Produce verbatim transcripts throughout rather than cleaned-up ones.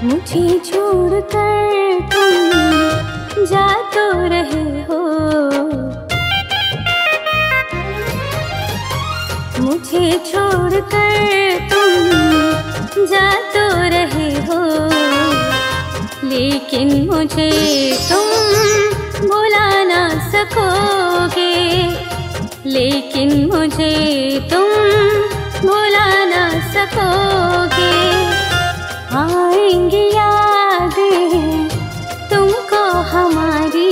मुझे छोड़कर तुम जा तो रहे हो, मुझे छोड़कर तुम जा तो रहे हो, लेकिन मुझे तुम भुला ना सकोगे, लेकिन मुझे तुम भुला ना सकोगे। आएंगी यादें तुमको हमारी,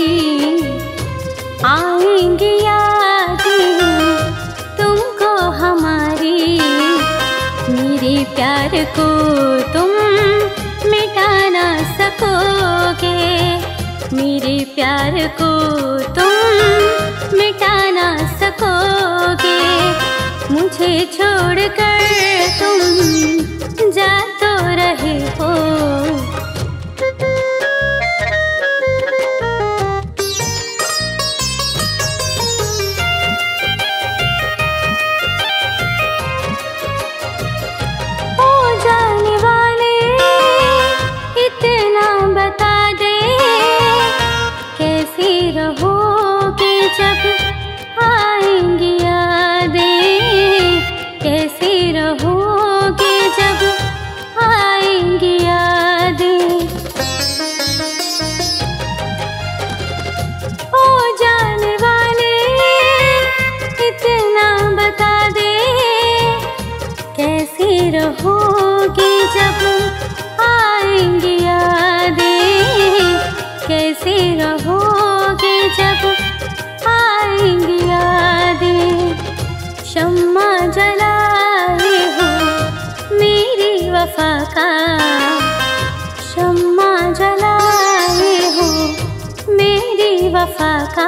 आएंगी यादें तुमको हमारी, मेरे प्यार को तुम मिटा ना सकोगे, मेरे प्यार को तुम मिटा ना सकोगे। मुझे छोड़कर तुम जा तो रहे हो। ओ जाने वाले इतना बता दे, कैसे रहोगे जब आएंगी यादें, कैसे रहोगे जब आएंगी यादें। ओ जाने वाले इतना बता दे, कैसे रहोगे जब आएंगी यादें, कैसे रहोगे जब आएंगी यादें। शम्मा जलाए हो मेरी वफा का, शम्मा जलाए हो मेरी वफा का,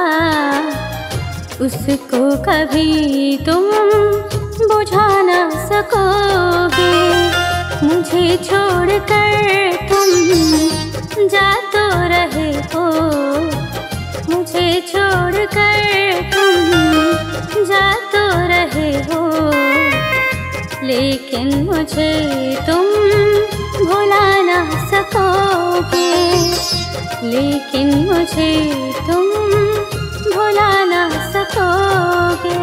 उसको कभी तुम बुझा ना सकोगे। मुझे छोड़कर तुम जा तो रहे हो, मुझे छोड़कर तुम जा तो रहे हो, लेकिन मुझे तुम भुला ना सकोगे, लेकिन मुझे तुम भुला ना सकोगे।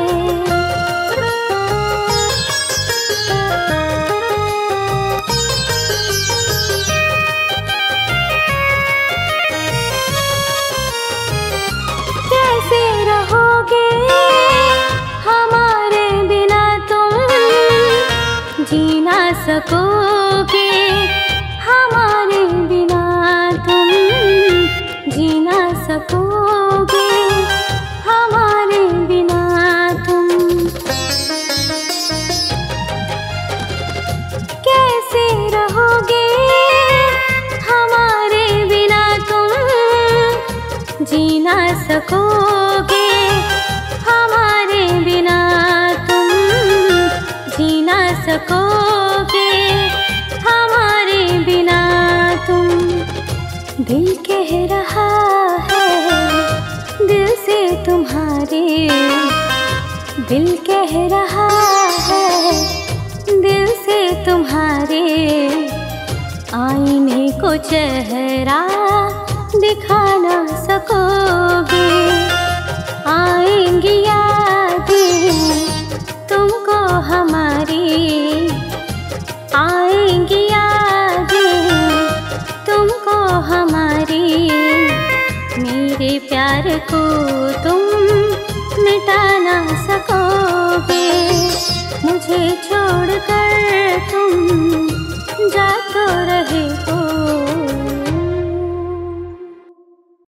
कैसे रहोगे हमारे बिना तुम, जी ना सकोगे हमारे बिना तुम, जी ना सकोगे हमारे बिना तुम। कैसे रहोगे हमारे बिना तुम, जी ना सकोगे हमारे बिना तुम, जी ना सकोगे हमारे बिना तुम। दिल कह रहा है दिल से तुम्हारे, दिल कह रहा है दिल से तुम्हारे, आईने को चेहरा दिखा ना सकोगे। आएंगी यादें तुमको हमारी, आएंगी यादें तुमको हमारी, मेरे प्यार को तुम मिटा ना सकोगे।